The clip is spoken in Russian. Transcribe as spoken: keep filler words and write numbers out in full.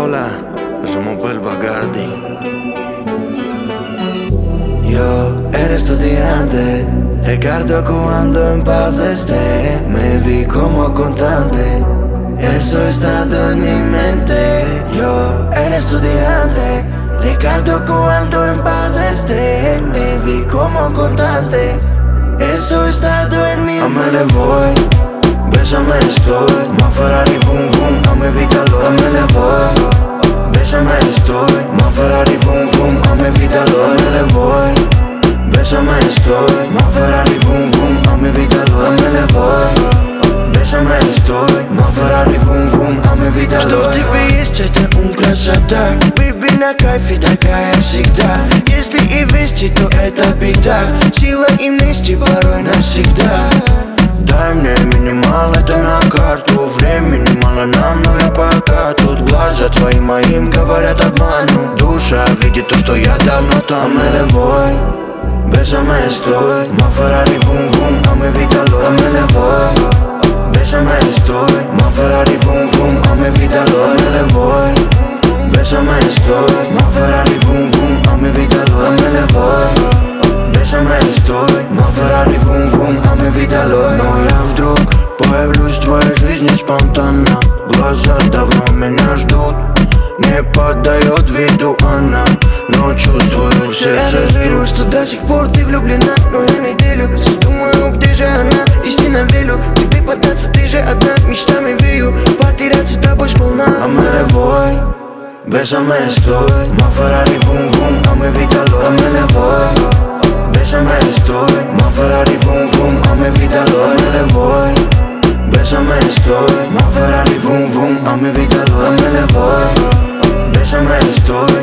Hola, je m'appelle Bagardi. Yo era estudiante, recuerdo cuando en paz esté, me vi como contante, eso ha estado en mi mente. Yo era estudiante, recuerdo cuando en paz esté, me vi como contante, eso ha estado en mi mente. A me le voy, bésame estoy, más Ferrari fum fum, a mi vida lo. A me le voy, bésame estoy, más Ferrari fum fum, a mi vida lo. A me le voy, bésame estoy, más Ferrari fum fum, a mi vida lo. A me le voy, bésame estoy, más Ferrari fum fum, а mi vida lo. Что в тебе есть, это ум, красота. Baby, на кайфе такая всегда. Если и вести, то это беда. Сила и вместе порой навсегда. Дай мне минимал, это на карту. Времени мало нам, но я пока тут. Глаза твои моим говорят обману. Душа видит то, что я давно там. A me le voy, bésame estoy, más Ferrari fum fum, a mi vida lo. A me le voy, bésame estoy, más Ferrari fum fum, a mi vida lo. A me le voy, bésame estoy, más Ferrari fum fum, a mi vida lo. A me le voy, bésame estoy, más Ferrari фум фум, а ми vida lo. Но я вдруг появлюсь в твоей жизни спонтанно. Глаза давно меня ждут, не поддает виду она, но чувствую в сердце Я не верю, что до сих пор ты влюблена, но я неделю все думаю, где же она. Истинно верю, тебе податься, ты же одна. Мечтами вею, потеряться тобой сполна. A me le voy, bésame estoy, más Ferrari fum fum, a mi vida lo. A me le voy, bésame estoy, más Ferrari fum fum, a mi vida lo. A me le voy, bésame estoy, más Ferrari fum fum, a mi vida lo. A me le voy, bésame estoy,